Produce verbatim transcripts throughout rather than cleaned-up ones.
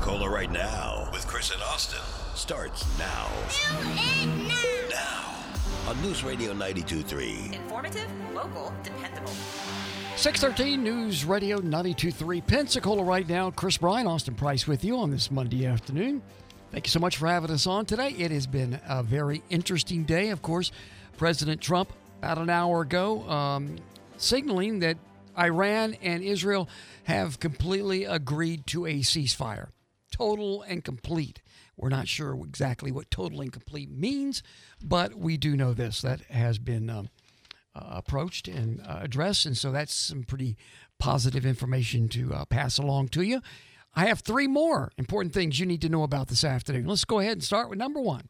Pensacola right now with Chris and Austin starts now. Do it now. Now. On News Radio ninety-two point three. Informative, local, dependable. six thirteen News Radio ninety-two point three. Pensacola right now. Chris Bryan, Austin Price with you on this Monday afternoon. Thank you so much for having us on today. It has been a very interesting day. Of course, President Trump, about an hour ago, um, signaling that Iran and Israel have completely agreed to a ceasefire. Total and complete. We're not sure exactly what total and complete means, but we do know this. That has been um, uh, approached and uh, addressed, and so that's some pretty positive information to uh, pass along to you. I have three more important things you need to know about this afternoon. Let's go ahead and start with number one.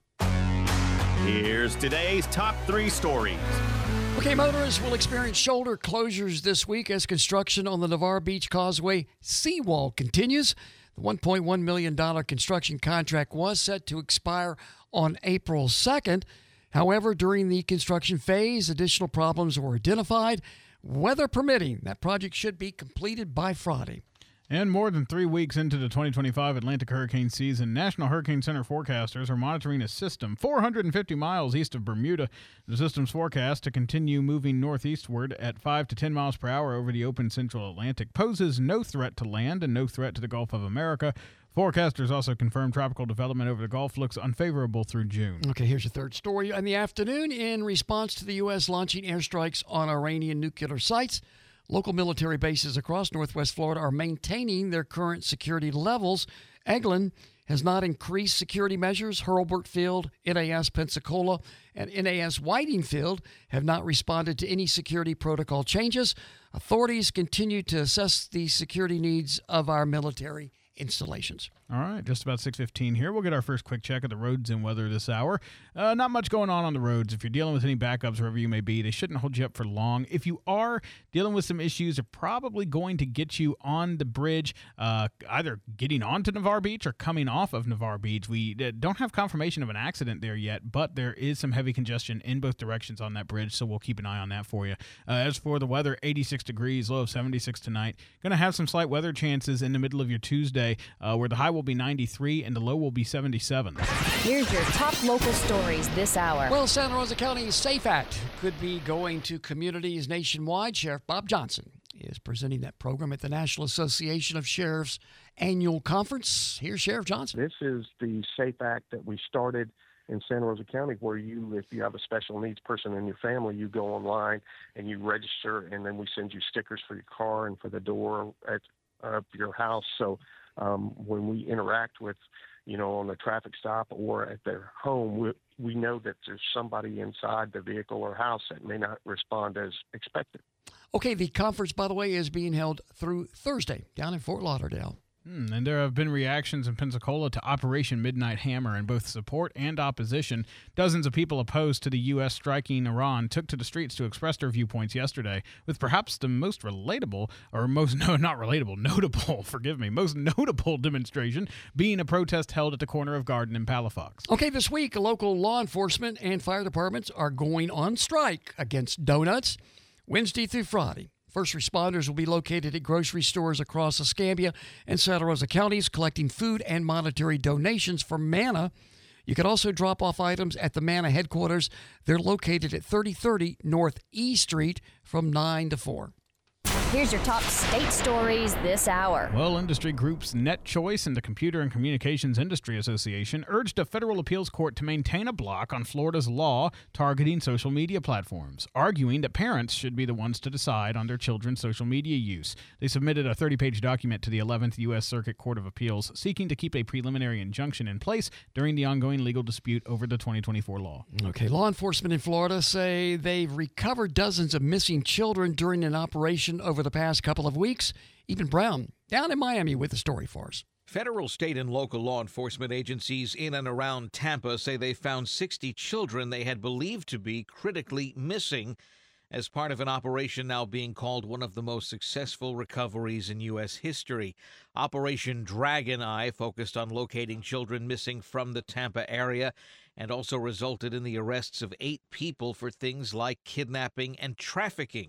Here's today's top three stories. Okay, motorists will experience shoulder closures this week as construction on the Navarre Beach Causeway seawall continues. The one point one million dollars construction contract was set to expire on April second. However, during the construction phase, additional problems were identified. Weather permitting, that project should be completed by Friday. And more than three weeks into the twenty twenty-five Atlantic hurricane season, National Hurricane Center forecasters are monitoring a system four hundred fifty miles east of Bermuda. The system's forecast to continue moving northeastward at five to ten miles per hour over the open central Atlantic poses no threat to land and no threat to the Gulf of America. Forecasters also confirm tropical development over the Gulf looks unfavorable through June. Okay, here's your third story. In the afternoon, in response to the U S launching airstrikes on Iranian nuclear sites, local military bases across Northwest Florida are maintaining their current security levels. Eglin has not increased security measures. Hurlburt Field, N A S Pensacola, and N A S Whiting Field have not responded to any security protocol changes. Authorities continue to assess the security needs of our military installations. All right, just about six fifteen here. We'll get our first quick check of the roads and weather this hour. Uh, not much going on on the roads. If you're dealing with any backups, wherever you may be, they shouldn't hold you up for long. If you are dealing with some issues, they're probably going to get you on the bridge, uh, either getting onto Navarre Beach or coming off of Navarre Beach. We uh, don't have confirmation of an accident there yet, but there is some heavy congestion in both directions on that bridge, so we'll keep an eye on that for you. Uh, as for the weather, eighty-six degrees, low of seventy-six tonight. Going to have some slight weather chances in the middle of your Tuesday, uh, where the high will be ninety-three and the low will be seventy-seven. Here's your top local stories this hour. Well, Santa Rosa County's SAFE Act could be going to communities nationwide. Sheriff Bob Johnson is presenting that program at the National Association of Sheriffs annual conference. Here's Sheriff Johnson. This is the SAFE Act that we started in Santa Rosa County, where you, if you have a special needs person in your family, you go online and you register, and then we send you stickers for your car and for the door at uh, your house. So Um, when we interact with, you know, on a traffic stop or at their home, we, we know that there's somebody inside the vehicle or house that may not respond as expected. Okay, the conference, by the way, is being held through Thursday down in Fort Lauderdale. Hmm, and there have been reactions in Pensacola to Operation Midnight Hammer in both support and opposition. Dozens of people opposed to the U S striking Iran took to the streets to express their viewpoints yesterday, with perhaps the most relatable, or most, no, not relatable, notable, forgive me, most notable demonstration being a protest held at the corner of Garden and Palafox. Okay, this week, local law enforcement and fire departments are going on strike against donuts Wednesday through Friday. First responders will be located at grocery stores across Escambia and Santa Rosa counties, collecting food and monetary donations for Manna. You can also drop off items at the Manna headquarters. They're located at thirty thirty North E Street from nine to four. Here's your top state stories this hour. Well, industry groups NetChoice and the Computer and Communications Industry Association urged a federal appeals court to maintain a block on Florida's law targeting social media platforms, arguing that parents should be the ones to decide on their children's social media use. They submitted a thirty-page document to the eleventh U S Circuit Court of Appeals, seeking to keep a preliminary injunction in place during the ongoing legal dispute over the twenty twenty-four law. Okay, law enforcement in Florida say they've recovered dozens of missing children during an operation over the past couple of weeks. Eben Brown down in Miami with the story for us. Federal, state, and local law enforcement agencies in and around Tampa say they found sixty children they had believed to be critically missing as part of an operation now being called one of the most successful recoveries in U S history. Operation Dragon Eye focused on locating children missing from the Tampa area and also resulted in the arrests of eight people for things like kidnapping and trafficking.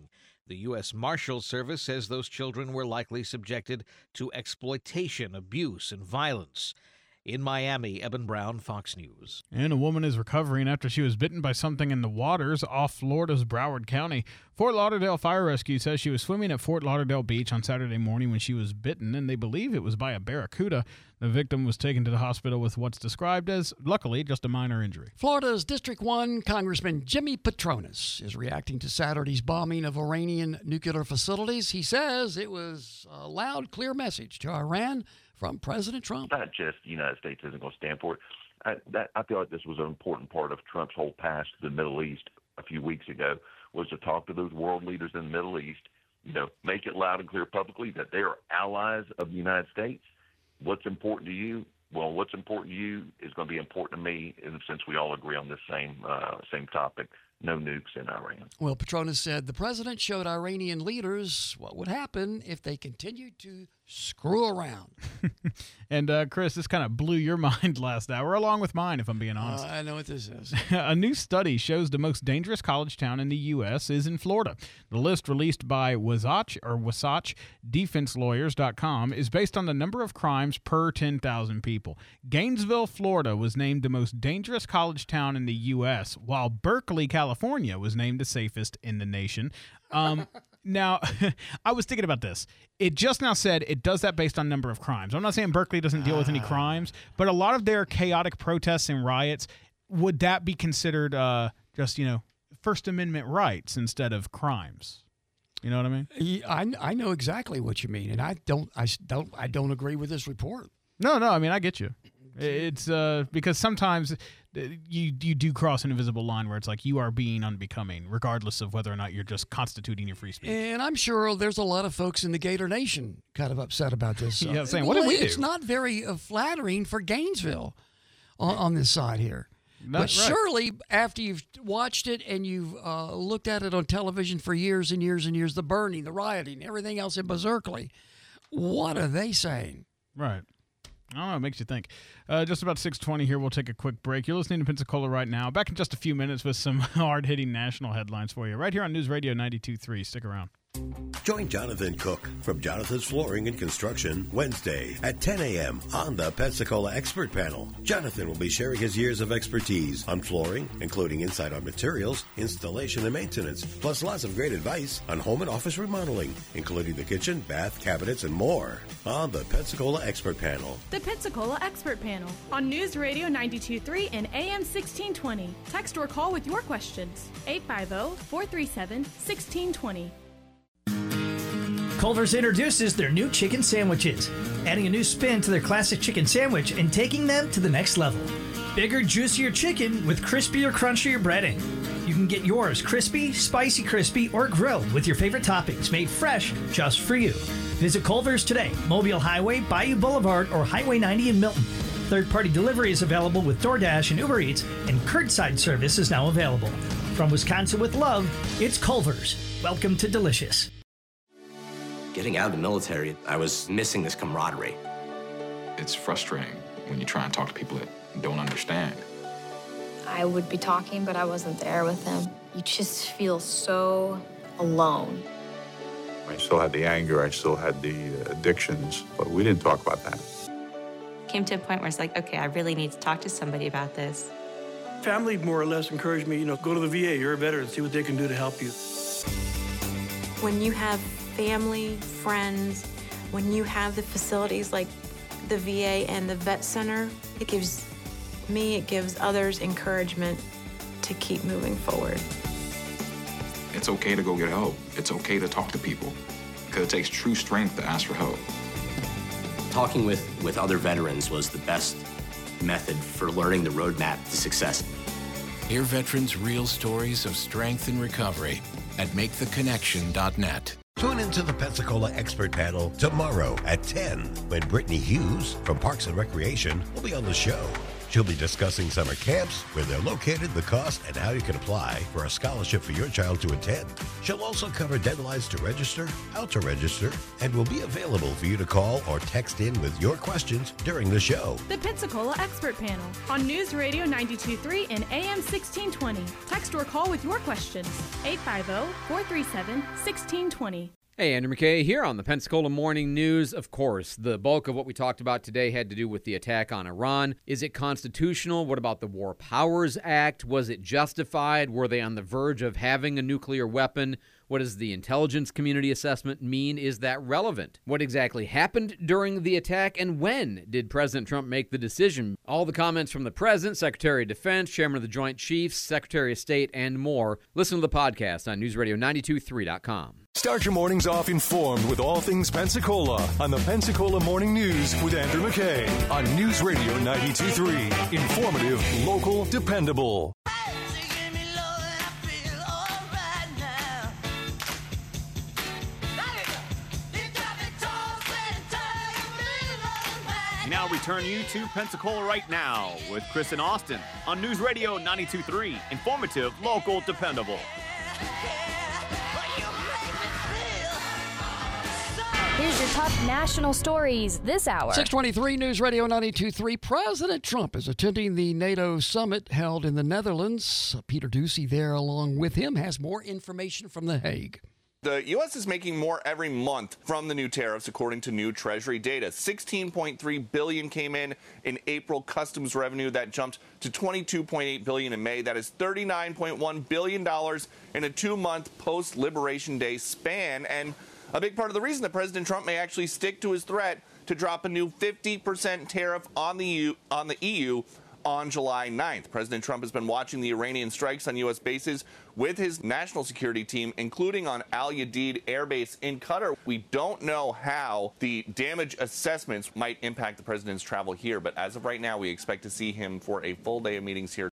The U S Marshals Service says those children were likely subjected to exploitation, abuse, and violence. In Miami, Eben Brown, Fox News. And a woman is recovering after she was bitten by something in the waters off Florida's Broward County. Fort Lauderdale Fire Rescue says she was swimming at Fort Lauderdale Beach on Saturday morning when she was bitten, and they believe it was by a barracuda. The victim was taken to the hospital with what's described as, luckily, just a minor injury. Florida's District one Congressman Jimmy Patronis is reacting to Saturday's bombing of Iranian nuclear facilities. He says it was a loud, clear message to Iran from President Trump. Not just the United States isn't going to stand for it. I, that, I feel like this was an important part of Trump's whole pass to the Middle East a few weeks ago, was to talk to those world leaders in the Middle East, you know, make it loud and clear publicly that they are allies of the United States. What's important to you? Well, what's important to you is going to be important to me, and since we all agree on this same uh, same topic, no nukes in Iran. Well, Patronis said the president showed Iranian leaders what would happen if they continued to screw around. And, uh, Chris, this kind of blew your mind last hour, along with mine, if I'm being honest. Uh, I know what this is. A new study shows the most dangerous college town in the U S is in Florida. The list released by Wasatch or Wasatch Defense Lawyers dot com is based on the number of crimes per ten thousand people. Gainesville, Florida was named the most dangerous college town in the U S, while Berkeley, California was named the safest in the nation. Um, now, I was thinking about this. It just now said it does that based on number of crimes. I'm not saying Berkeley doesn't deal with any crimes, but a lot of their chaotic protests and riots, would that be considered uh, just, you know, First Amendment rights instead of crimes? You know what I mean? I, I know exactly what you mean, and I don't I don't I don't agree with this report. No, no, I mean I get you. It's uh, because sometimes you you do cross an invisible line where it's like you are being unbecoming, regardless of whether or not you're just constituting your free speech. And I'm sure there's a lot of folks in the Gator Nation kind of upset about this. Yeah, saying, what did we do? It's not very uh, flattering for Gainesville on, on this side here. Not but right. surely, after you've watched it and you've uh, looked at it on television for years and years and years, the burning, the rioting, everything else in Berkeley, what are they saying? Right. I don't know. It makes you think. Uh, just about six twenty here. We'll take a quick break. You're listening to Pensacola right now. Back in just a few minutes with some hard-hitting national headlines for you. Right here on News Radio ninety-two point three. Stick around. Join Jonathan Cook from Jonathan's Flooring and Construction Wednesday at ten a.m. on the Pensacola Expert Panel. Jonathan will be sharing his years of expertise on flooring, including insight on materials, installation, and maintenance, plus lots of great advice on home and office remodeling, including the kitchen, bath, cabinets, and more on the Pensacola Expert Panel. The Pensacola Expert Panel on News Radio ninety-two point three and A M sixteen twenty. Text or call with your questions. eight five zero, four three seven, one six two zero. Culver's introduces their new chicken sandwiches, adding a new spin to their classic chicken sandwich and taking them to the next level. Bigger, juicier chicken with crispier, crunchier breading. You can get yours crispy, spicy crispy, or grilled with your favorite toppings made fresh just for you. Visit Culver's today, Mobile Highway, Bayou Boulevard, or Highway ninety in Milton. Third-party delivery is available with DoorDash and Uber Eats, and curbside service is now available. From Wisconsin with love, it's Culver's. Welcome to Delicious. Getting out of the military, I was missing this camaraderie. It's frustrating when you try and talk to people that don't understand. I would be talking, but I wasn't there with them. You just feel so alone. I still had the anger, I still had the addictions, but we didn't talk about that. Came to a point where it's like, okay, I really need to talk to somebody about this. Family more or less encouraged me, you know, go to the V A, you're a veteran, see what they can do to help you. When you have family, friends, when you have the facilities like the V A and the Vet Center, it gives me, it gives others encouragement to keep moving forward. It's okay to go get help. It's okay to talk to people because it takes true strength to ask for help. Talking with, with other veterans was the best method for learning the roadmap to success. Hear veterans' real stories of strength and recovery at make the connection dot net. Tune into the Pensacola Expert Panel tomorrow at ten when Brittany Hughes from Parks and Recreation will be on the show. She'll be discussing summer camps, where they're located, the cost, and how you can apply for a scholarship for your child to attend. She'll also cover deadlines to register, how to register, and will be available for you to call or text in with your questions during the show. The Pensacola Expert Panel on News Radio ninety-two point three and A M sixteen twenty. Text or call with your questions. eight five zero, four three seven, one six two zero. Hey, Andrew McKay here on the Pensacola Morning News. Of course, the bulk of what we talked about today had to do with the attack on Iran. Is it constitutional? What about the War Powers Act? Was it justified? Were they on the verge of having a nuclear weapon? What does the intelligence community assessment mean? Is that relevant? What exactly happened during the attack, and when did President Trump make the decision? All the comments from the President, Secretary of Defense, Chairman of the Joint Chiefs, Secretary of State, and more. Listen to the podcast on news radio nine two three dot com. Start your mornings off informed with all things Pensacola on the Pensacola Morning News with Andrew McKay on News Radio ninety-two point three. Informative, local, dependable. Now return you to Pensacola Right Now with Chris and Austin on News Radio ninety-two point three. Informative, local, dependable. Here's your top national stories this hour. six twenty-three News Radio ninety-two point three. President Trump is attending the NATO summit held in the Netherlands. Peter Ducey there along with him has more information from The Hague. The U S is making more every month from the new tariffs, according to new Treasury data. sixteen point three billion dollars came in in April customs revenue. That jumped to twenty-two point eight billion dollars in May. That is thirty-nine point one billion dollars in a two-month post-Liberation Day span. And a big part of the reason that President Trump may actually stick to his threat to drop a new fifty percent tariff on the E U, on the E U on July ninth. President Trump has been watching the Iranian strikes on U S bases with his national security team, including on Al Udeid Air Base in Qatar. We don't know how the damage assessments might impact the president's travel here, but as of right now, we expect to see him for a full day of meetings here.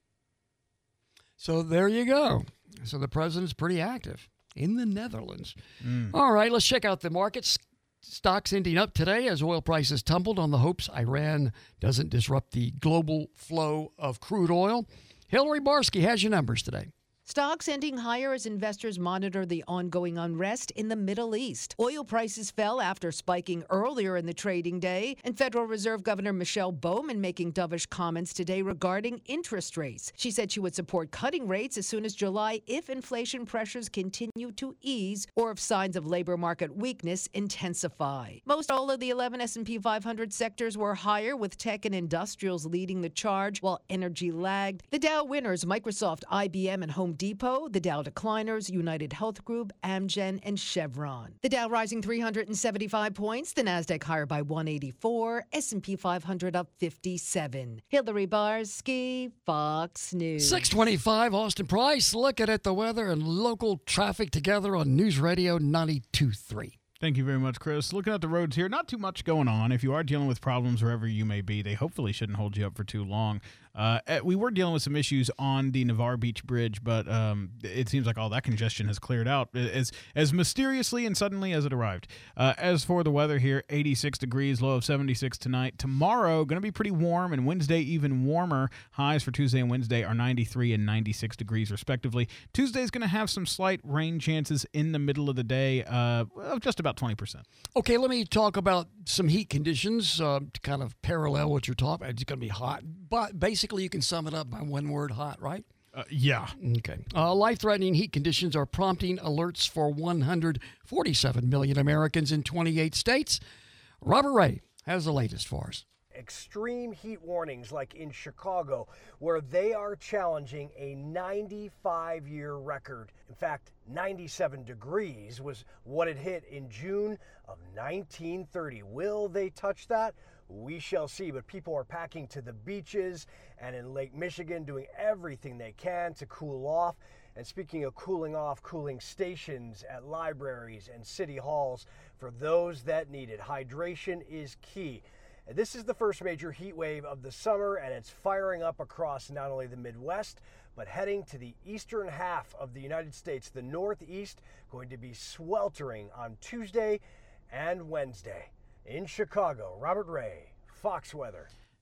So there you go. So the president's pretty active in the Netherlands. Mm. All right, let's check out the markets. Stocks ending up today as oil prices tumbled on the hopes Iran doesn't disrupt the global flow of crude oil. Hillary Barsky has your numbers today. Stocks ending higher as investors monitor the ongoing unrest in the Middle East. Oil prices fell after spiking earlier in the trading day, and Federal Reserve Governor Michelle Bowman making dovish comments today regarding interest rates. She said she would support cutting rates as soon as July if inflation pressures continue to ease or if signs of labor market weakness intensify. Most all of the eleven S and P five hundred sectors were higher, with tech and industrials leading the charge while energy lagged. The Dow winners, Microsoft, I B M, and Home Depot. The Dow decliners, United Health Group, Amgen, and Chevron. The Dow rising three hundred seventy-five points. The Nasdaq higher by one eighty-four. S and P five hundred up fifty-seven. Hillary Barsky, Fox News. six twenty-five, Austin Price. Looking at the weather and local traffic together on News Radio ninety-two point three. Thank you very much, Chris. Looking at the roads here, not too much going on. If you are dealing with problems wherever you may be, they hopefully shouldn't hold you up for too long. Uh, we were dealing with some issues on the Navarre Beach Bridge, but um, it seems like all that congestion has cleared out as as mysteriously and suddenly as it arrived. Uh, as for the weather here, eighty-six degrees, low of seventy-six tonight. Tomorrow, going to be pretty warm, and Wednesday even warmer. Highs for Tuesday and Wednesday are ninety-three and ninety-six degrees, respectively. Tuesday's going to have some slight rain chances in the middle of the day uh, of just about twenty percent. Okay, let me talk about some heat conditions uh, to kind of parallel what you're talking about. It's going to be hot, but basically you can sum it up by one word: hot, right? Uh, yeah. Okay. Uh, life-threatening heat conditions are prompting alerts for one hundred forty-seven million Americans in twenty-eight states. Robert Ray has the latest for us. Extreme heat warnings like in Chicago, where they are challenging a ninety-five year record. In fact, ninety-seven degrees was what it hit in June of nineteen thirty. Will they touch that? We shall see, but people are packing to the beaches and in Lake Michigan, doing everything they can to cool off. And speaking of cooling off, cooling stations at libraries and city halls for those that need it. Hydration is key. And this is the first major heat wave of the summer, and it's firing up across not only the Midwest, but heading to the eastern half of the United States. The Northeast going to be sweltering on Tuesday and Wednesday. In Chicago, Robert Ray, Fox Weather.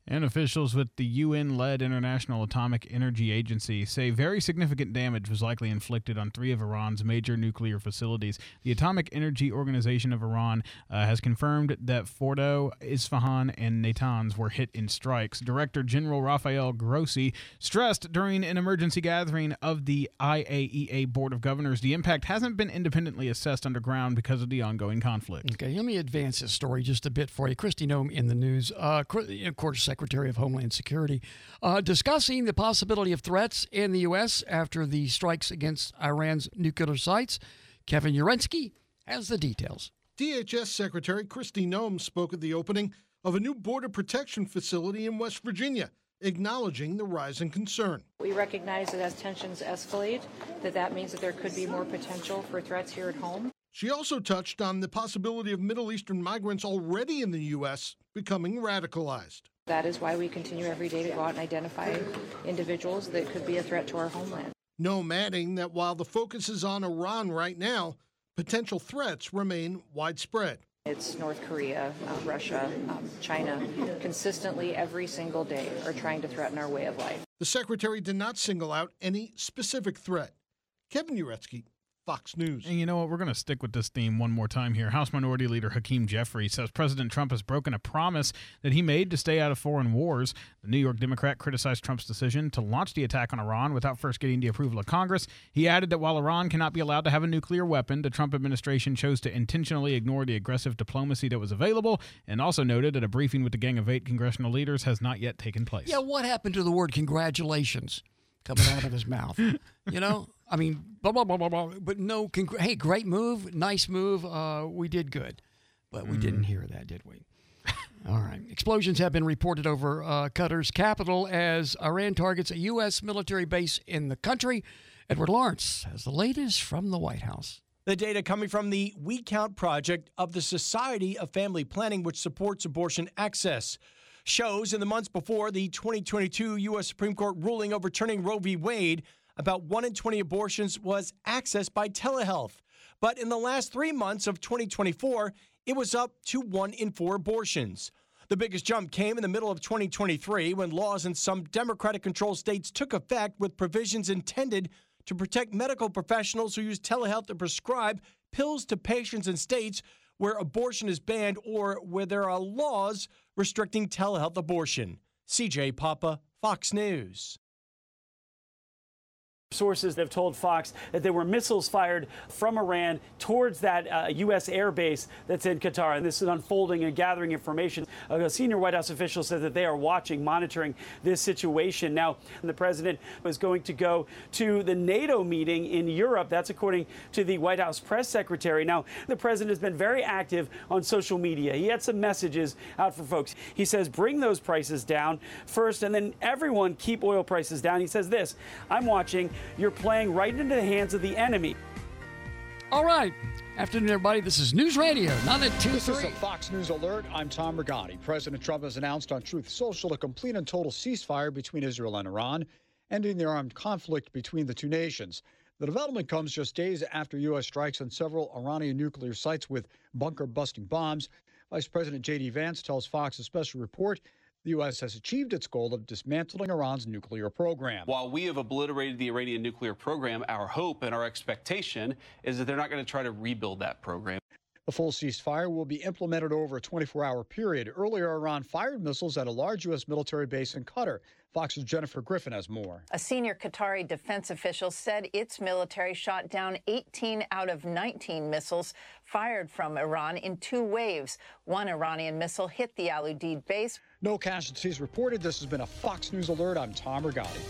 And officials with the U N-led International Atomic Energy Agency say very significant damage was likely inflicted on three of Iran's major nuclear facilities. The Atomic Energy Organization of Iran uh, has confirmed that Fordo, Isfahan, and Natanz were hit in strikes. Director General Rafael Grossi stressed during an emergency gathering of the I A E A Board of Governors the impact hasn't been independently assessed underground because of the ongoing conflict. Okay, let me advance this story just a bit for you. Kristi Noem in the news, uh, of course, Secretary of Homeland Security, uh, discussing the possibility of threats in the U S after the strikes against Iran's nuclear sites. Kevin Urensky has the details. D H S Secretary Kristi Noem spoke at the opening of a new border protection facility in West Virginia, acknowledging the rising concern. We recognize that as tensions escalate, that that means that there could be more potential for threats here at home. She also touched on the possibility of Middle Eastern migrants already in the U S becoming radicalized. That is why we continue every day to go out and identify individuals that could be a threat to our homeland. Noem adding that while the focus is on Iran right now, potential threats remain widespread. It's North Korea, uh, Russia, um, China, consistently every single day are trying to threaten our way of life. The secretary did not single out any specific threat. Kevin Uretsky, Fox News. And you know what? We're going to stick with this theme one more time here. House Minority Leader Hakeem Jeffries says President Trump has broken a promise that he made to stay out of foreign wars. The New York Democrat criticized Trump's decision to launch the attack on Iran without first getting the approval of Congress. He added that while Iran cannot be allowed to have a nuclear weapon, the Trump administration chose to intentionally ignore the aggressive diplomacy that was available, and also noted that a briefing with the Gang of Eight congressional leaders has not yet taken place. Yeah, what happened to the word congratulations coming out of his mouth? You know? I mean, blah, blah, blah, blah, blah, but no, congr- hey, great move, nice move, uh, we did good. But we mm. didn't hear that, did we? All right. Explosions have been reported over uh, Qatar's capital as Iran targets a U S military base in the country. Edward Lawrence has the latest from the White House. The data coming from the We Count project of the Society of Family Planning, which supports abortion access, shows in the months before the twenty twenty-two U S Supreme Court ruling overturning Roe v. Wade, about one in twenty abortions was accessed by telehealth. But in the last three months of twenty twenty-four, it was up to one in four abortions. The biggest jump came in the middle of twenty twenty-three when laws in some Democratic-controlled states took effect with provisions intended to protect medical professionals who use telehealth to prescribe pills to patients in states where abortion is banned or where there are laws restricting telehealth abortion. C J Papa, Fox News. Sources have told Fox that there were missiles fired from Iran towards that uh, U S air base that's in Qatar. And this is unfolding and gathering information. A senior White House official said that they are watching, monitoring this situation. Now, the president was going to go to the NATO meeting in Europe. That's according to the White House press secretary. Now, the president has been very active on social media. He had some messages out for folks. He says, bring those prices down first, and then everyone keep oil prices down. He says this, I'm watching. You're playing right into the hands of the enemy. All right. Afternoon, everybody. This is News Radio ninety-two point three. This is a Fox News alert. I'm Tom Regani. President Trump has announced on Truth Social a complete and total ceasefire between Israel and Iran, ending the armed conflict between the two nations. The development comes just days after U S strikes on several Iranian nuclear sites with bunker-busting bombs. Vice President J D Vance tells Fox a special report the U S has achieved its goal of dismantling Iran's nuclear program. While we have obliterated the Iranian nuclear program, our hope and our expectation is that they're not going to try to rebuild that program. The full ceasefire will be implemented over a twenty-four hour period. Earlier, Iran fired missiles at a large U S military base in Qatar. Fox's Jennifer Griffin has more. A senior Qatari defense official said its military shot down eighteen out of nineteen missiles fired from Iran in two waves. One Iranian missile hit the Al Udeid base. No casualties reported. This has been a Fox News alert. I'm Tom Regani.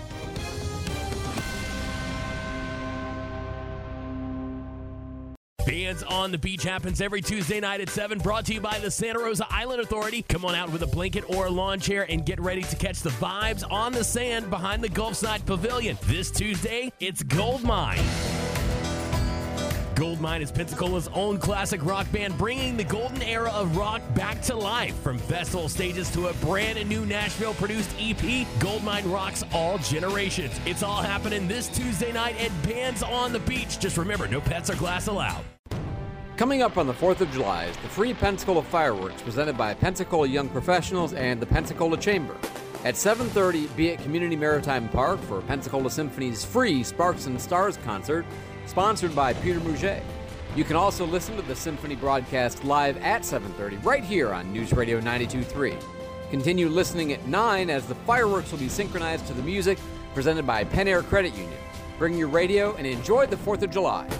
Bands on the Beach happens every Tuesday night at seven, brought to you by the Santa Rosa Island Authority. Come on out with a blanket or a lawn chair and get ready to catch the vibes on the sand behind the Gulfside Pavilion. This Tuesday, it's Goldmine. Goldmine is Pensacola's own classic rock band, bringing the golden era of rock back to life. From festival stages to a brand new Nashville-produced E P, Goldmine rocks all generations. It's all happening this Tuesday night at Bands on the Beach. Just remember, no pets or glass allowed. Coming up on the fourth of July is the free Pensacola fireworks presented by Pensacola Young Professionals and the Pensacola Chamber. At seven thirty, be at Community Maritime Park for Pensacola Symphony's free Sparks and Stars concert, sponsored by Peter Mouget. You can also listen to the Symphony broadcast live at seven thirty right here on News Radio ninety-two point three. Continue listening at nine as the fireworks will be synchronized to the music presented by Penn Air Credit Union. Bring your radio and enjoy the fourth of July.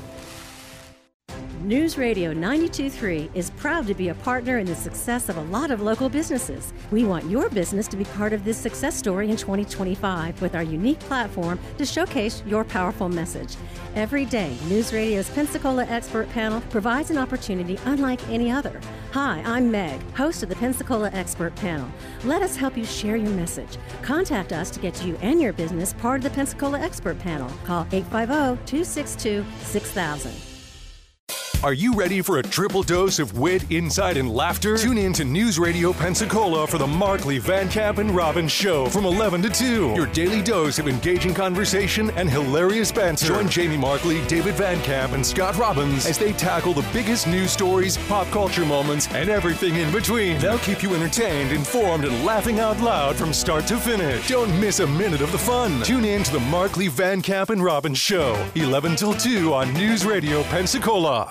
News Radio ninety-two point three is proud to be a partner in the success of a lot of local businesses. We want your business to be part of this success story in twenty twenty-five with our unique platform to showcase your powerful message. Every day, News Radio's Pensacola Expert Panel provides an opportunity unlike any other. Hi, I'm Meg, host of the Pensacola Expert Panel. Let us help you share your message. Contact us to get you and your business part of the Pensacola Expert Panel. Call eight five zero, two six two, six thousand. Are you ready for a triple dose of wit, insight, and laughter? Tune in to News Radio Pensacola for the Markley, Van Camp, and Robbins Show from eleven to two. Your daily dose of engaging conversation and hilarious banter. Join Jamie Markley, David Van Camp, and Scott Robbins as they tackle the biggest news stories, pop culture moments, and everything in between. They'll keep you entertained, informed, and laughing out loud from start to finish. Don't miss a minute of the fun. Tune in to the Markley, Van Camp, and Robbins Show, eleven till two on News Radio Pensacola.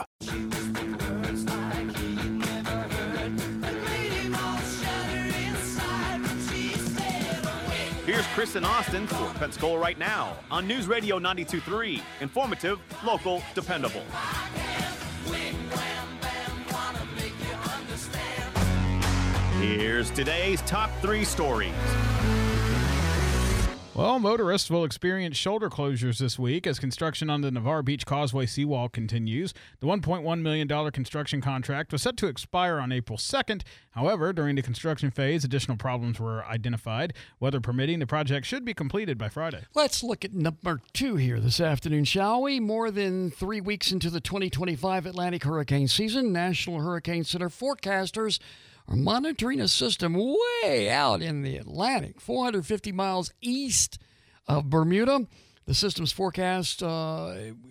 Here's Chris and Austin for Pensacola Right Now on News Radio ninety-two point three. Informative, local, dependable. Here's today's top three stories. Well, motorists will experience shoulder closures this week as construction on the Navarre Beach Causeway seawall continues. The one point one million dollars construction contract was set to expire on April second. However, during the construction phase, additional problems were identified. Weather permitting, the project should be completed by Friday. Let's look at number two here this afternoon, shall we? More than three weeks into the twenty twenty-five Atlantic hurricane season, National Hurricane Center forecasters are monitoring a system way out in the Atlantic, four hundred fifty miles east of Bermuda. The system's forecast uh,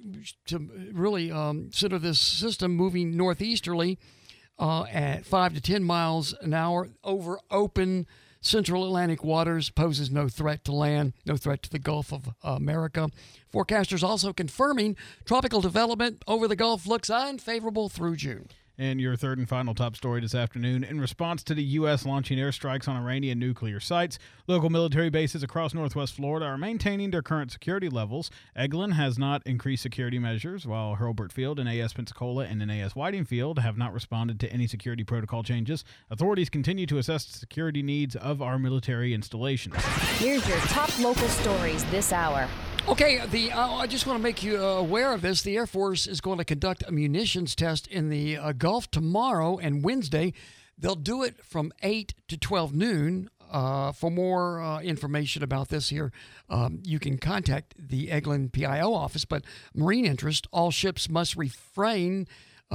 to really um, center this system moving northeasterly uh, at five to ten miles an hour over open central Atlantic waters, poses no threat to land, no threat to the Gulf of uh, America. Forecasters also confirming tropical development over the Gulf looks unfavorable through June. And your third and final top story this afternoon. In response to the U S launching airstrikes on Iranian nuclear sites, local military bases across northwest Florida are maintaining their current security levels. Eglin has not increased security measures, while Hurlburt Field and A S Pensacola and N A S Whiting Field have not responded to any security protocol changes. Authorities continue to assess the security needs of our military installations. Here's your top local stories this hour. Okay, the uh, I just want to make you uh, aware of this. The Air Force is going to conduct a munitions test in the uh, Gulf tomorrow and Wednesday. They'll do it from eight to twelve noon. Uh, for more uh, information about this here, um, you can contact the Eglin P I O office. But marine interest, all ships must refrain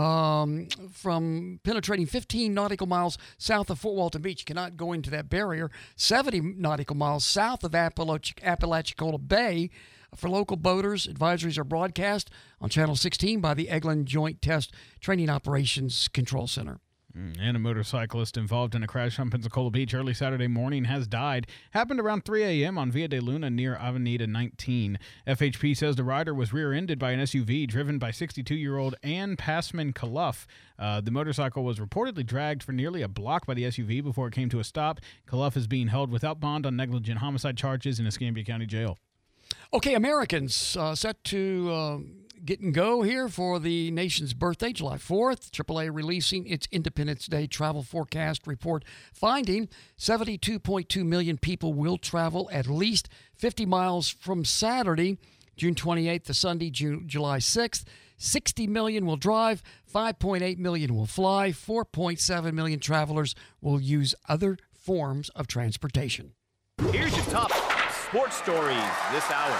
um, from penetrating fifteen nautical miles south of Fort Walton Beach. You cannot go into that barrier. seventy nautical miles south of Appalach- Apalachicola Bay. For local boaters, advisories are broadcast on Channel sixteen by the Eglin Joint Test Training Operations Control Center. And a motorcyclist involved in a crash on Pensacola Beach early Saturday morning has died. Happened around three a.m. on Via de Luna near Avenida nineteen. F H P says the rider was rear-ended by an S U V driven by sixty-two-year-old Ann Passman Calough. Uh, the motorcycle was reportedly dragged for nearly a block by the S U V before it came to a stop. Calough is being held without bond on negligent homicide charges in Escambia County Jail. Okay, Americans uh, set to uh, get and go here for the nation's birthday, July fourth. triple A releasing its Independence Day travel forecast report, finding seventy-two point two million people will travel at least fifty miles from Saturday, June twenty-eighth to Sunday, June, July sixth. sixty million will drive, five point eight million will fly, four point seven million travelers will use other forms of transportation. Here's your top sports stories this hour.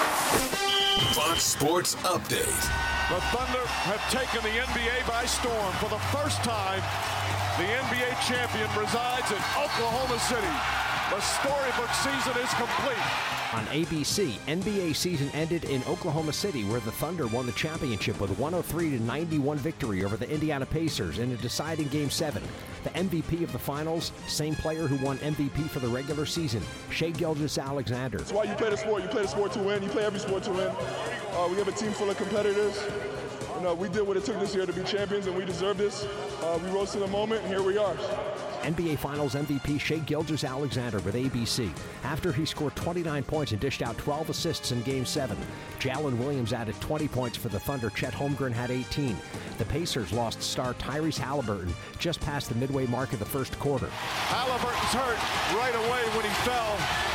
Fox Sports Update. The Thunder have taken the N B A by storm. For the first time, the N B A champion resides in Oklahoma City. The storybook season is complete. On A B C, N B A season ended in Oklahoma City, where the Thunder won the championship with one oh three to ninety-one victory over the Indiana Pacers in a deciding Game seven. The M V P of the finals, same player who won M V P for the regular season, Shai Gilgeous-Alexander. That's why you play the sport. You play the sport to win. You play every sport to win. Uh, we have a team full of competitors. You know, we did what it took this year to be champions, and we deserve this. Uh, we rose to the moment, and here we are. N B A Finals M V P Shai Gilgeous-Alexander with A B C. After he scored twenty-nine points and dished out twelve assists in Game seven. Jalen Williams added twenty points for the Thunder. Chet Holmgren had eighteen. The Pacers lost star Tyrese Halliburton just past the midway mark of the first quarter. Halliburton's hurt right away when he fell.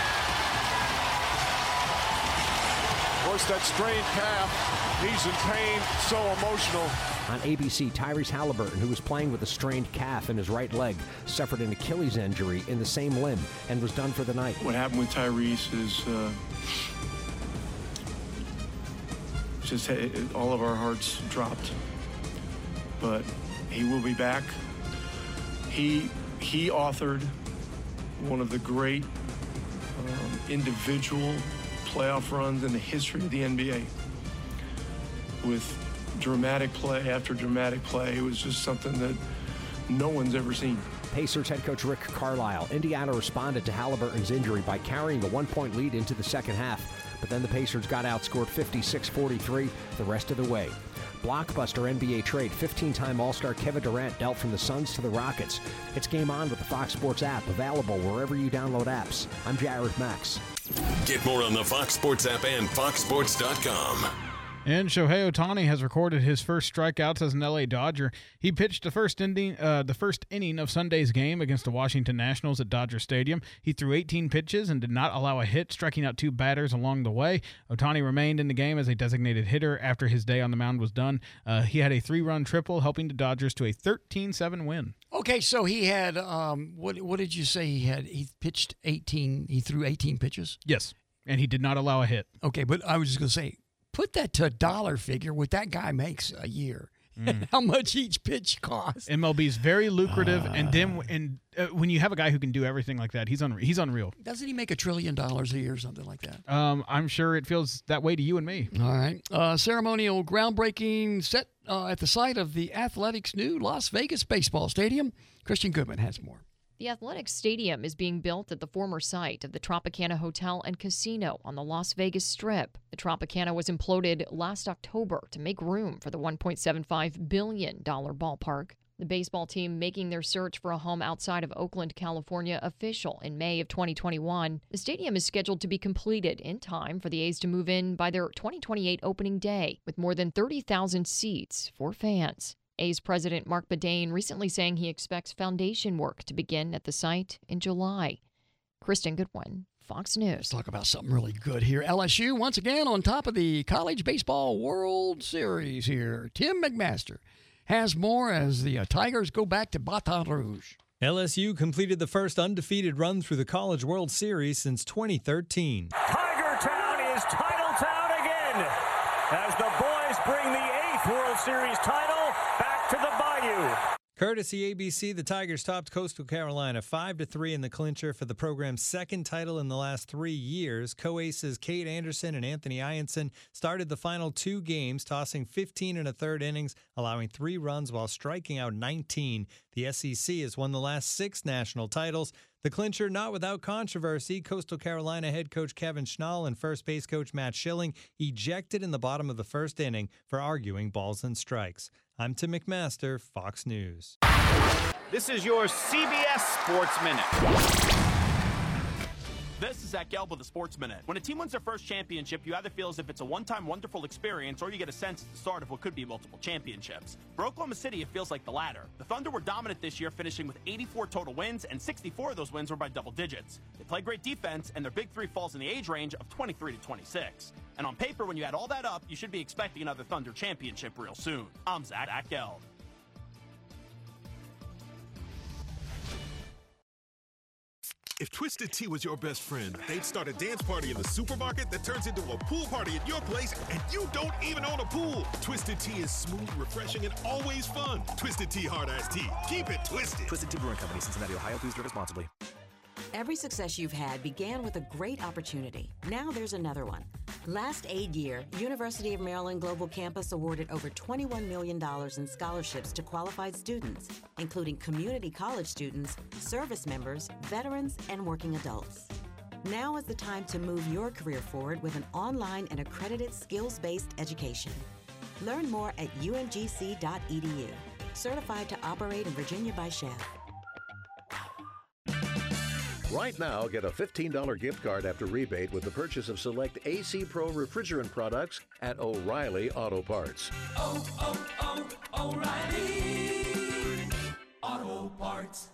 Of course, that strained calf, he's in pain, so emotional. On A B C, Tyrese Halliburton, who was playing with a strained calf in his right leg, suffered an Achilles injury in the same limb and was done for the night. What happened with Tyrese is uh, just it, all of our hearts dropped. But he will be back. He he authored one of the great um, individual playoff runs in the history of the N B A. With dramatic play after dramatic play. It was just something that no one's ever seen. Pacers head coach Rick Carlisle. Indiana responded to Halliburton's injury by carrying a one-point lead into the second half, but then the Pacers got outscored fifty-six forty-three the rest of the way. Blockbuster N B A trade, fifteen-time All-Star Kevin Durant dealt from the Suns to the Rockets. It's Game On with the Fox Sports app, available wherever you download apps. I'm Jared Max. Get more on the Fox Sports app and fox sports dot com. And Shohei Ohtani has recorded his first strikeouts as an L A Dodger. He pitched the first inning, uh, the first inning of Sunday's game against the Washington Nationals at Dodger Stadium. He threw eighteen pitches and did not allow a hit, striking out two batters along the way. Ohtani remained in the game as a designated hitter after his day on the mound was done. Uh, he had a three-run triple, helping the Dodgers to a thirteen seven win. Okay, so he had, um, what what did you say he had? He pitched eighteen, he threw eighteen pitches? Yes, and he did not allow a hit. Okay, but I was just going to say, put that to a dollar figure, what that guy makes a year, mm. and how much each pitch costs. M L B is very lucrative, uh, and then and uh, when you have a guy who can do everything like that, he's unre- he's unreal. Doesn't he make a trillion dollars a year or something like that? Um, I'm sure it feels that way to you and me. All right. Uh, ceremonial groundbreaking set uh, at the site of the Athletics' new Las Vegas baseball stadium. Christian Goodman has more. The Athletics Stadium is being built at the former site of the Tropicana Hotel and Casino on the Las Vegas Strip. The Tropicana was imploded last October to make room for the one point seven five billion dollars ballpark. The baseball team making their search for a home outside of Oakland, California, official in May of twenty twenty-one. The stadium is scheduled to be completed in time for the A's to move in by their twenty twenty-eight opening day, with more than thirty thousand seats for fans. A's president Mark Bedane recently saying he expects foundation work to begin at the site in July. Kristen Goodwin, Fox News. Let's talk about something really good here. L S U once again on top of the College Baseball World Series here. Tim McMaster has more as the uh, Tigers go back to Baton Rouge. L S U completed the first undefeated run through the College World Series since twenty thirteen. Tiger Town is Title Town again as the boys bring the eighth World Series title back to the Bayou. Courtesy A B C, the Tigers topped Coastal Carolina five to three in the clincher for the program's second title in the last three years. Co-aces Cade Anderson and Anthony Ianson started the final two games, tossing fifteen and a third innings, allowing three runs while striking out nineteen. The S E C has won the last six national titles. The clincher not without controversy. Coastal Carolina head coach Kevin Schnall and first base coach Matt Schilling ejected in the bottom of the first inning for arguing balls and strikes. I'm Tim McMaster, Fox News. This is your C B S Sports Minute. This is Zach Gelb with the Sports Minute. When a team wins their first championship, you either feel as if it's a one-time wonderful experience or you get a sense it's the start of what could be multiple championships. For Oklahoma City, it feels like the latter. The Thunder were dominant this year, finishing with eighty-four total wins, and sixty-four of those wins were by double digits. They play great defense, and their big three falls in the age range of twenty-three to twenty-six. And on paper, when you add all that up, you should be expecting another Thunder championship real soon. I'm Zach Gelb. If Twisted Tea was your best friend, they'd start a dance party in the supermarket that turns into a pool party at your place, and you don't even own a pool. Twisted Tea is smooth, refreshing, and always fun. Twisted Tea Hard Iced Tea. Keep it twisted. Twisted Tea Brewing Company, Cincinnati, Ohio. Please drink responsibly. Every success you've had began with a great opportunity. Now there's another one. Last aid year, University of Maryland Global Campus awarded over twenty-one million dollars in scholarships to qualified students, including community college students, service members, veterans, and working adults. Now is the time to move your career forward with an online and accredited skills-based education. Learn more at u m g c dot e d u. Certified to operate in Virginia by Chef. Right now, get a fifteen dollars gift card after rebate with the purchase of select A C Pro refrigerant products at O'Reilly Auto Parts. Oh, oh, oh, O'Reilly Auto Parts.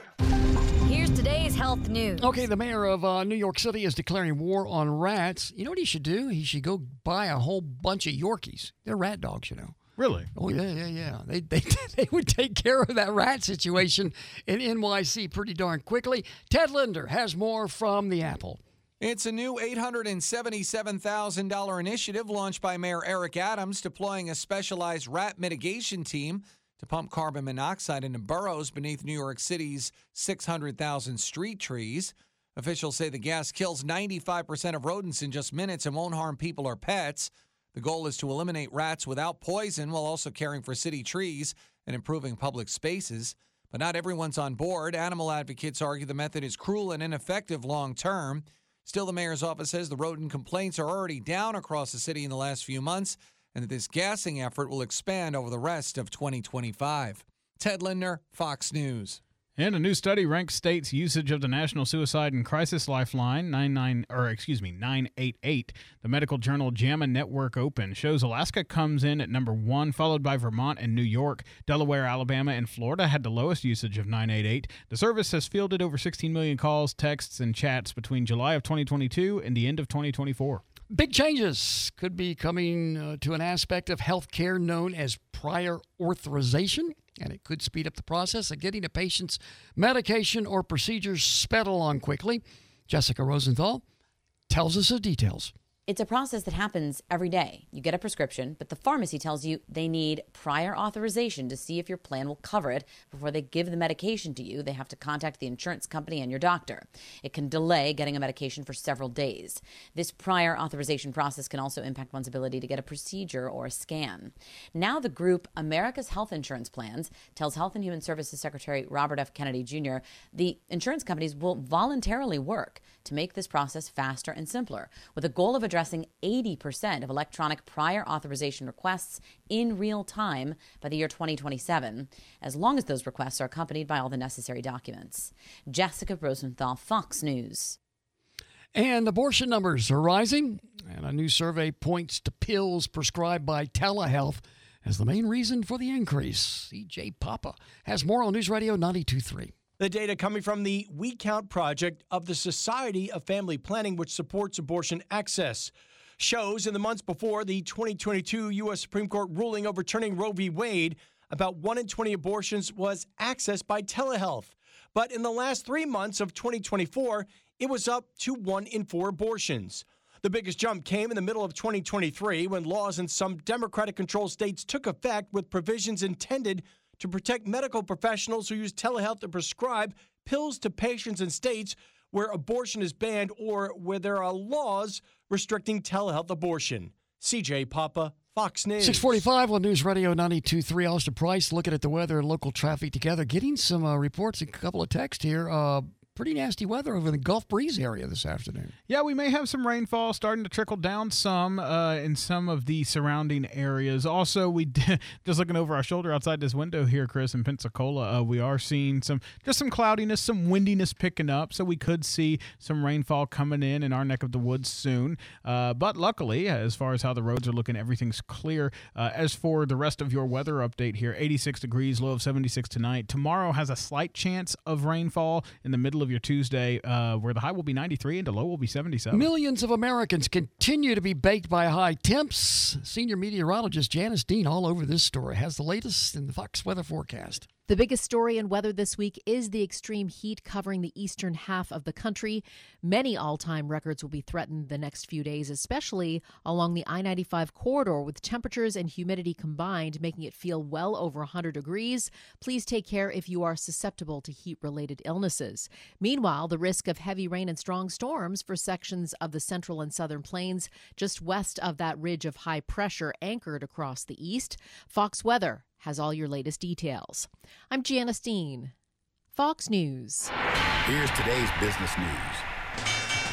Here's today's health news. Okay, the mayor of uh, New York City is declaring war on rats. You know what he should do? He should go buy a whole bunch of Yorkies. They're rat dogs, you know. Really? Oh, yeah, yeah, yeah. They, they, they would take care of that rat situation in N Y C pretty darn quickly. Ted Linder has more from the Apple. It's a new eight hundred seventy-seven thousand dollars initiative launched by Mayor Eric Adams, deploying a specialized rat mitigation team to pump carbon monoxide into burrows beneath New York City's six hundred thousand street trees. Officials say the gas kills ninety-five percent of rodents in just minutes and won't harm people or pets. The goal is to eliminate rats without poison while also caring for city trees and improving public spaces. But not everyone's on board. Animal advocates argue the method is cruel and ineffective long term. Still, the mayor's office says the rodent complaints are already down across the city in the last few months and that this gassing effort will expand over the rest of twenty twenty-five. Ted Linder, Fox News. And a new study ranks states' usage of the National Suicide and Crisis Lifeline ninety-nine or excuse me nine eight eight. The medical journal JAMA Network Open shows Alaska comes in at number one, followed by Vermont and New York. Delaware, Alabama, and Florida had the lowest usage of nine eight eight. The service has fielded over sixteen million calls, texts, and chats between July of twenty twenty-two and the end of twenty twenty-four. Big changes could be coming uh, to an aspect of healthcare known as prior authorization, and it could speed up the process of getting a patient's medication or procedures sped along quickly. Jessica Rosenthal tells us the details. It's a process that happens every day. You get a prescription, but the pharmacy tells you they need prior authorization to see if your plan will cover it before they give the medication to you. They have to contact the insurance company and your doctor. It can delay getting a medication for several days. This prior authorization process can also impact one's ability to get a procedure or a scan. Now the group America's Health Insurance Plans tells Health and Human Services Secretary Robert F. Kennedy Junior the insurance companies will voluntarily work to make this process faster and simpler, with a goal of addressing eighty percent of electronic prior authorization requests in real time by the year twenty twenty-seven, as long as those requests are accompanied by all the necessary documents. Jessica Rosenthal, Fox News. And abortion numbers are rising, and a new survey points to pills prescribed by telehealth as the main reason for the increase. C J Papa has more on News Radio ninety-two point three. The data coming from the We Count project of the Society of Family Planning, which supports abortion access, shows in the months before the twenty twenty-two U S Supreme Court ruling overturning Roe v. Wade, about one in twenty abortions was accessed by telehealth. But in the last three months of twenty twenty-four, it was up to one in four abortions. The biggest jump came in the middle of twenty twenty-three when laws in some Democratic-controlled states took effect with provisions intended to protect medical professionals who use telehealth to prescribe pills to patients in states where abortion is banned or where there are laws restricting telehealth abortion. C J Papa, Fox News. six forty-five on News Radio ninety-two point three. Alistair Price looking at the weather and local traffic together. Getting some uh, reports, a couple of texts here. Uh, pretty nasty weather over in the Gulf Breeze area this afternoon. Yeah, we may have some rainfall starting to trickle down some uh, in some of the surrounding areas. Also, we did, just looking over our shoulder outside this window here, Chris, in Pensacola, uh, we are seeing some just some cloudiness, some windiness picking up, so we could see some rainfall coming in in our neck of the woods soon. Uh, but luckily, as far as how the roads are looking, everything's clear. Uh, as for the rest of your weather update here, eighty-six degrees, low of seventy-six tonight. Tomorrow has a slight chance of rainfall in the middle of your Tuesday, uh, where the high will be ninety-three and the low will be seventy-seven. Millions of Americans continue to be baked by high temps. Senior meteorologist Janice Dean, all over this story, has the latest in the Fox weather forecast. The biggest story in weather this week is the extreme heat covering the eastern half of the country. Many all-time records will be threatened the next few days, especially along the I ninety-five corridor, with temperatures and humidity combined making it feel well over one hundred degrees. Please take care if you are susceptible to heat-related illnesses. Meanwhile, the risk of heavy rain and strong storms for sections of the central and southern plains just west of that ridge of high pressure anchored across the east. Fox Weather has all your latest details. I'm Janice Dean, Fox News. Here's today's business news.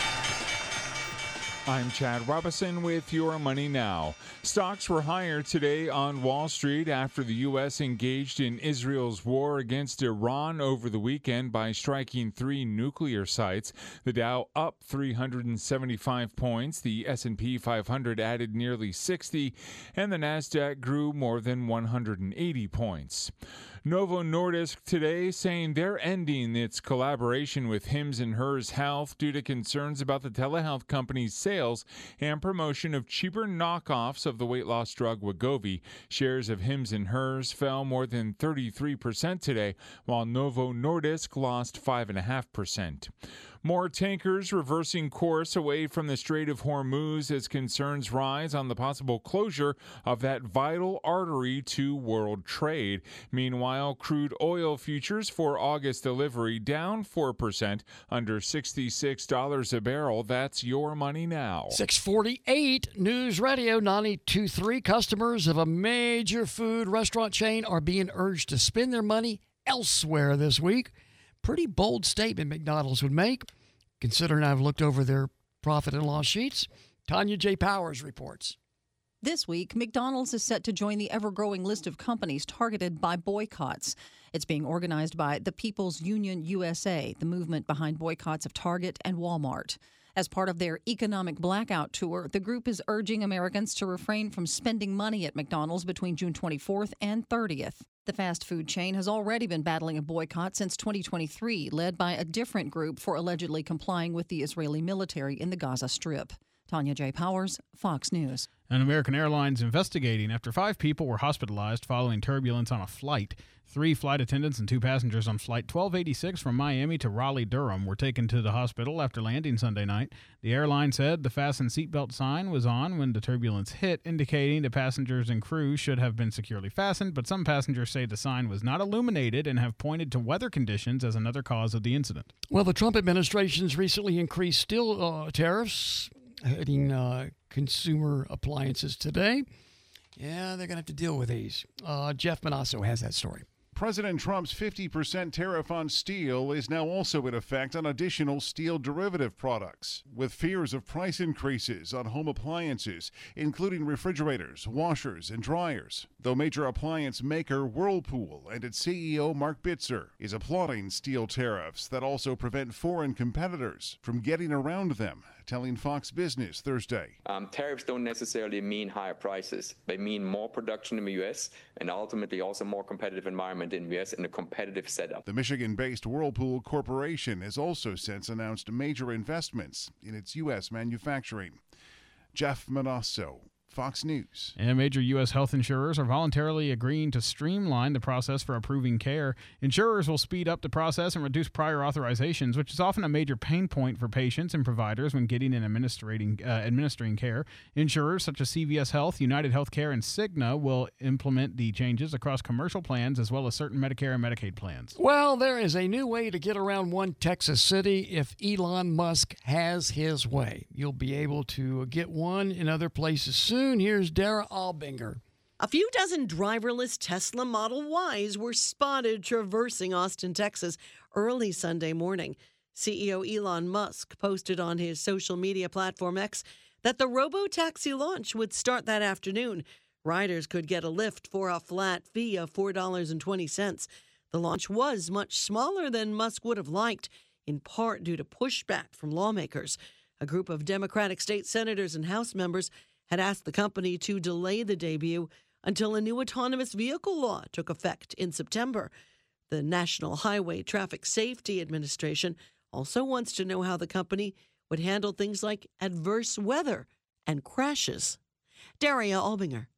I'm Chad Robinson with Your Money Now. Stocks were higher today on Wall Street after the U S engaged in Israel's war against Iran over the weekend by striking three nuclear sites. The Dow up three hundred seventy-five points, the S and P five hundred added nearly sixty, and the Nasdaq grew more than one hundred eighty points. Novo Nordisk today saying they're ending its collaboration with Hims and Hers Health due to concerns about the telehealth company's sales and promotion of cheaper knockoffs of the weight loss drug Wegovy. Shares of Hims and Hers fell more than thirty-three percent today, while Novo Nordisk lost five point five percent. More tankers reversing course away from the Strait of Hormuz as concerns rise on the possible closure of that vital artery to world trade. Meanwhile, crude oil futures for August delivery down four percent, under sixty-six dollars a barrel. That's Your Money Now. six forty-eight News Radio ninety-two point three. Customers of a major food restaurant chain are being urged to spend their money elsewhere this week. Pretty bold statement McDonald's would make, considering I've looked over their profit and loss sheets. Tanya J. Powers reports. This week, McDonald's is set to join the ever-growing list of companies targeted by boycotts. It's being organized by the People's Union U S A, the movement behind boycotts of Target and Walmart. As part of their economic blackout tour, the group is urging Americans to refrain from spending money at McDonald's between June twenty-fourth and thirtieth. The fast food chain has already been battling a boycott since twenty twenty-three, led by a different group for allegedly complying with the Israeli military in the Gaza Strip. Tanya J. Powers, Fox News. And American Airlines investigating after five people were hospitalized following turbulence on a flight. Three flight attendants and two passengers on Flight twelve eighty-six from Miami to Raleigh-Durham were taken to the hospital after landing Sunday night. The airline said the fasten seatbelt sign was on when the turbulence hit, indicating the passengers and crew should have been securely fastened, but some passengers say the sign was not illuminated and have pointed to weather conditions as another cause of the incident. Well, the Trump administration's recently increased steel uh, tariffs hitting uh, consumer appliances today. Yeah, they're going to have to deal with these. Uh, Jeff Manasso has that story. President Trump's fifty percent tariff on steel is now also in effect on additional steel derivative products, with fears of price increases on home appliances, including refrigerators, washers, and dryers. Though major appliance maker Whirlpool and its C E O Mark Bitzer is applauding steel tariffs that also prevent foreign competitors from getting around them, telling Fox Business Thursday. Um, tariffs don't necessarily mean higher prices. They mean more production in the U S and ultimately also more competitive environment in the U S and a competitive setup. The Michigan-based Whirlpool Corporation has also since announced major investments in its U S manufacturing. Jeff Manasso, Fox News. And major U S health insurers are voluntarily agreeing to streamline the process for approving care. Insurers will speed up the process and reduce prior authorizations, which is often a major pain point for patients and providers when getting and administering, uh, administering care. Insurers such as C V S Health, United Healthcare, and Cigna will implement the changes across commercial plans as well as certain Medicare and Medicaid plans. Well, there is a new way to get around one Texas city if Elon Musk has his way. You'll be able to get one in other places soon. Here's Dara Albinger. A few dozen driverless Tesla Model Ys were spotted traversing Austin, Texas, early Sunday morning. C E O Elon Musk posted on his social media platform X that the robo-taxi launch would start that afternoon. Riders could get a lift for a flat fee of four dollars and twenty cents. The launch was much smaller than Musk would have liked, in part due to pushback from lawmakers. A group of Democratic state senators and House members had asked the company to delay the debut until a new autonomous vehicle law took effect in September. The National Highway Traffic Safety Administration also wants to know how the company would handle things like adverse weather and crashes. Daria Albinger,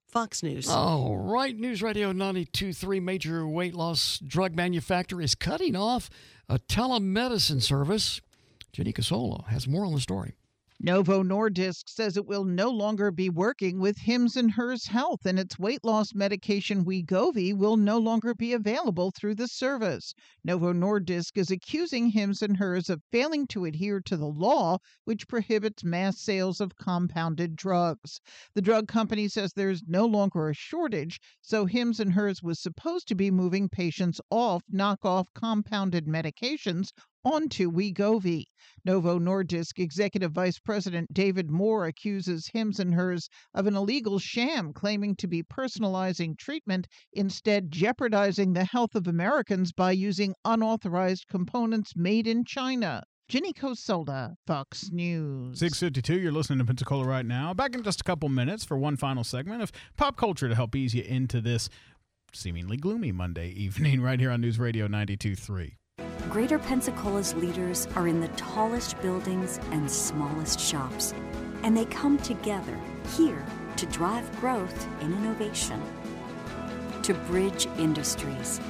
Fox News. All right. News Radio ninety-two point three, major weight loss drug manufacturer is cutting off a telemedicine service. Jenny Casolo has more on the story. Novo Nordisk says it will no longer be working with Hims and Hers Health, and its weight loss medication Wegovy will no longer be available through the service. Novo Nordisk is accusing Hims and Hers of failing to adhere to the law, which prohibits mass sales of compounded drugs. The drug company says there's no longer a shortage, so Hims and Hers was supposed to be moving patients off knockoff compounded medications onto Wegovy. Novo Nordisk Executive Vice President David Moore accuses Hims and Hers of an illegal sham, claiming to be personalizing treatment, instead jeopardizing the health of Americans by using unauthorized components made in China. Jenny Cosolda, Fox News. six fifty-two, you're listening to Pensacola right now. Back in just a couple minutes for one final segment of pop culture to help ease you into this seemingly gloomy Monday evening right here on News Radio ninety-two point three. Greater Pensacola's leaders are in the tallest buildings and smallest shops, and they come together here to drive growth and innovation, to bridge industries,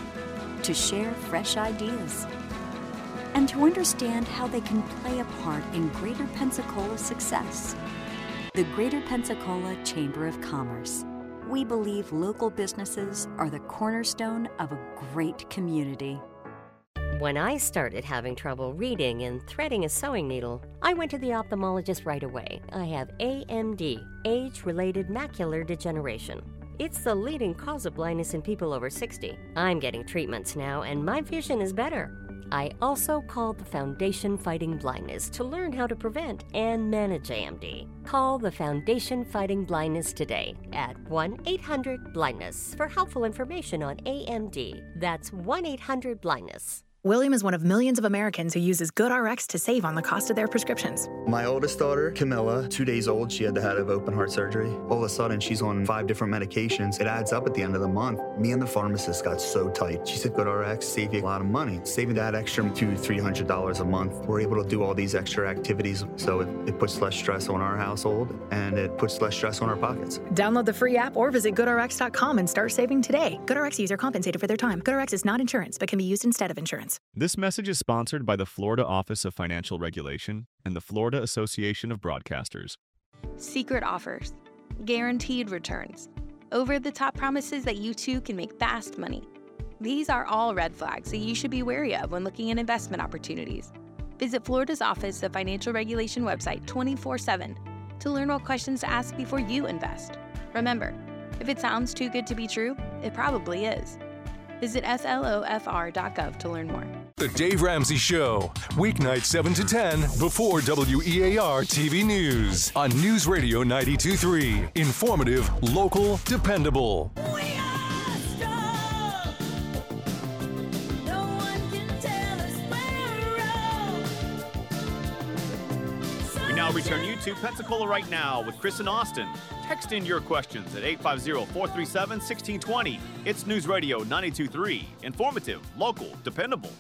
to share fresh ideas, and to understand how they can play a part in Greater Pensacola's success. The Greater Pensacola Chamber of Commerce. We believe local businesses are the cornerstone of a great community. When I started having trouble reading and threading a sewing needle, I went to the ophthalmologist right away. I have A M D, age-related macular degeneration. It's the leading cause of blindness in people over sixty. I'm getting treatments now, and my vision is better. I also called the Foundation Fighting Blindness to learn how to prevent and manage A M D. Call the Foundation Fighting Blindness today at one eight hundred blindness for helpful information on A M D. That's one eight hundred blindness. William is one of millions of Americans who uses GoodRx to save on the cost of their prescriptions. My oldest daughter, Camilla, two days old, she had to have open heart surgery. All of a sudden, she's on five different medications. It adds up at the end of the month. Me and the pharmacist got so tight. She said, GoodRx save you a lot of money. Saving that extra two, three hundred dollars a month. We're able to do all these extra activities, so it, it puts less stress on our household, and it puts less stress on our pockets. Download the free app or visit good r x dot com and start saving today. GoodRx user compensated for their time. GoodRx is not insurance, but can be used instead of insurance. This message is sponsored by the Florida Office of Financial Regulation and the Florida Association of Broadcasters. Secret offers, guaranteed returns, over-the-top promises that you too can make fast money. These are all red flags that you should be wary of when looking at investment opportunities. Visit Florida's Office of Financial Regulation website twenty-four seven to learn what questions to ask before you invest. Remember, if it sounds too good to be true, it probably is. Visit S L O F R dot gov to learn more. The Dave Ramsey Show, weeknight seven to ten before W E A R T V News on News Radio ninety-two point three. Informative, local, dependable. We now return you to Pensacola Right Now with Chris and Austin. Text in your questions at eight five zero, four three seven, one six two zero. It's News Radio ninety-two point three. Informative, local, dependable.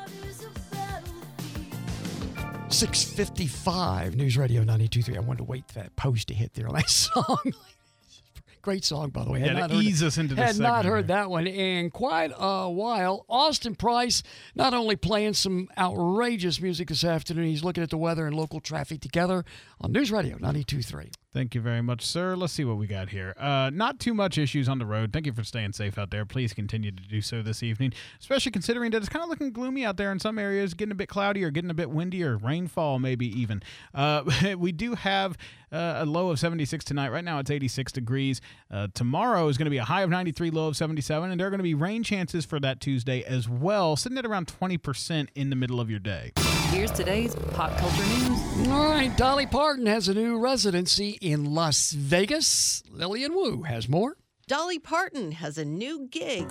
six fifty-five, News Radio ninety-two point three. I wanted to wait for that post to hit there on that song. Great song, by the way. Yeah, Had to not heard- ease us into this Had not segment heard that one in quite a while. Austin Price not only playing some outrageous music this afternoon, he's looking at the weather and local traffic together on News Radio ninety-two point three. Thank you very much, sir. Let's see what we got here. Uh, not too much issues on the road. Thank you for staying safe out there. Please continue to do so this evening, especially considering that it's kind of looking gloomy out there in some areas, getting a bit cloudy or getting a bit windy or rainfall maybe even. Uh, we do have uh, a low of seventy-six tonight. Right now it's eighty-six degrees. Uh, tomorrow is going to be a high of ninety-three, low of seventy-seven, and there are going to be rain chances for that Tuesday as well, sitting at around twenty percent in the middle of your day. Here's today's pop culture news. All right, Dolly Parton has a new residency in Las Vegas. Lillian Wu has more. Dolly Parton has a new gig.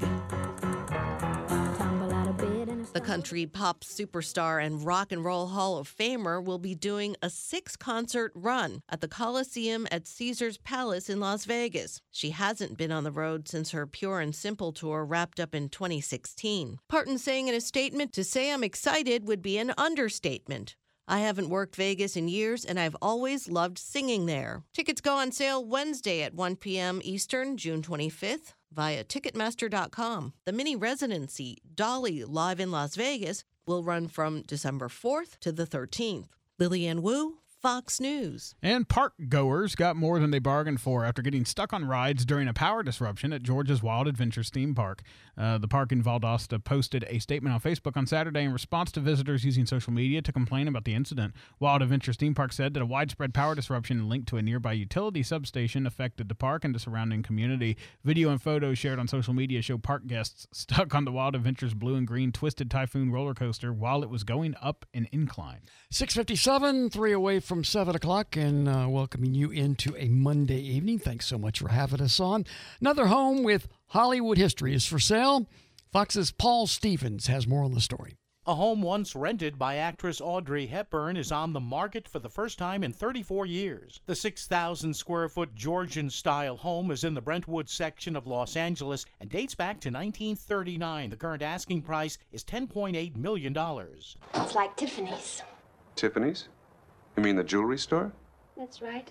The country pop superstar and rock and roll Hall of Famer will be doing a six-concert run at the Coliseum at Caesars Palace in Las Vegas. She hasn't been on the road since her Pure and Simple tour wrapped up in twenty sixteen. Parton saying in a statement, "To say I'm excited would be an understatement. I haven't worked Vegas in years, and I've always loved singing there. Tickets go on sale Wednesday at one p.m. Eastern, June twenty-fifth, via Ticketmaster dot com. The mini residency, Dolly Live in Las Vegas, will run from December fourth to the thirteenth. Lillian Wu, Fox News. And park goers got more than they bargained for after getting stuck on rides during a power disruption at Georgia's Wild Adventures theme park. Uh, the park in Valdosta posted a statement on Facebook on Saturday in response to visitors using social media to complain about the incident. Wild Adventures theme park said that a widespread power disruption linked to a nearby utility substation affected the park and the surrounding community. Video and photos shared on social media show park guests stuck on the Wild Adventures blue and green Twisted Typhoon roller coaster while it was going up an incline. six fifty-seven, three away from seven o'clock, and uh, welcoming you into a Monday evening. Thanks so much for having us on. Another home with Hollywood history is for sale. Fox's Paul Stevens has more on the story. A home once rented by actress Audrey Hepburn is on the market for the first time in thirty-four years. The six thousand square foot Georgian-style home is in the Brentwood section of Los Angeles and dates back to nineteen thirty-nine. The current asking price is ten point eight million dollars. It's like Tiffany's. Tiffany's? You mean the jewelry store? That's right.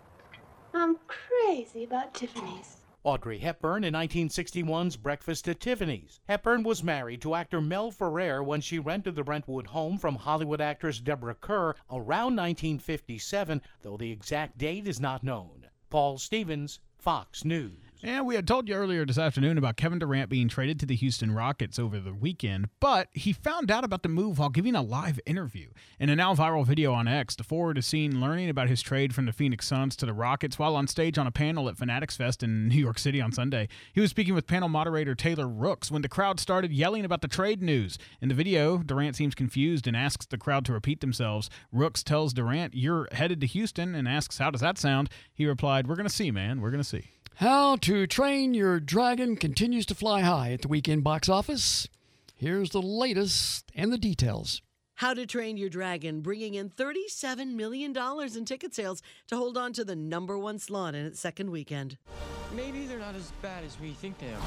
I'm crazy about Tiffany's. Audrey Hepburn in nineteen sixty-one's Breakfast at Tiffany's. Hepburn was married to actor Mel Ferrer when she rented the Brentwood home from Hollywood actress Deborah Kerr around nineteen fifty-seven, though the exact date is not known. Paul Stevens, Fox News. And we had told you earlier this afternoon about Kevin Durant being traded to the Houston Rockets over the weekend, but he found out about the move while giving a live interview. In a now viral video on X, the forward is seen learning about his trade from the Phoenix Suns to the Rockets while on stage on a panel at Fanatics Fest in New York City on Sunday. He was speaking with panel moderator Taylor Rooks when the crowd started yelling about the trade news. In the video, Durant seems confused and asks the crowd to repeat themselves. Rooks tells Durant, "You're headed to Houston," and asks, "How does that sound?" He replied, "We're going to see, man. We're going to see." How to Train Your Dragon continues to fly high at the weekend box office. Here's the latest and the details. How to Train Your Dragon, bringing in thirty-seven million dollars in ticket sales to hold on to the number one slot in its second weekend. Maybe they're not as bad as we think they are.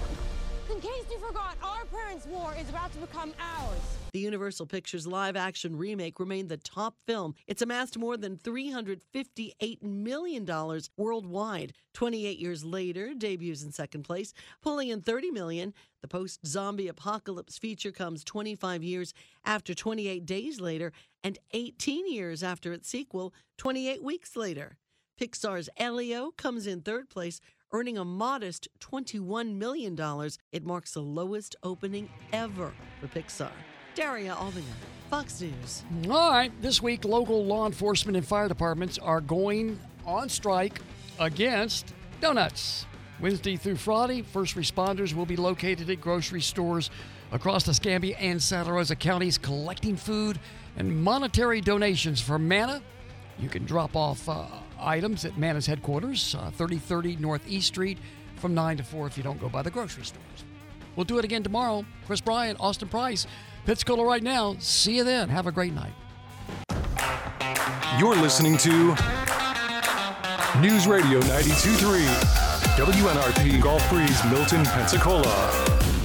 In case you forgot, our parents' war is about to become ours. The Universal Pictures live-action remake remained the top film. It's amassed more than three hundred fifty-eight million dollars worldwide. twenty-eight years later, debuts in second place, pulling in thirty million dollars. The post-zombie apocalypse feature comes twenty-five years after twenty-eight days later and eighteen years after its sequel, twenty-eight weeks later. Pixar's Elio comes in third place, earning a modest twenty-one million dollars. It marks the lowest opening ever for Pixar. Daria Aldinger, Fox News. All right, this week, local law enforcement and fire departments are going on strike against donuts. Wednesday through Friday, first responders will be located at grocery stores across the Escambia and Santa Rosa counties collecting food and monetary donations for Manna. You can drop off uh, items at Manna's headquarters, uh, thirty thirty Northeast Street, from nine to four if you don't go by the grocery stores. We'll do it again tomorrow. Chris Bryant, Austin Price, Pensacola Right Now. See you then. Have a great night. You're listening to News Radio ninety-two point three, W N R P Gulf Breeze, Milton, Pensacola.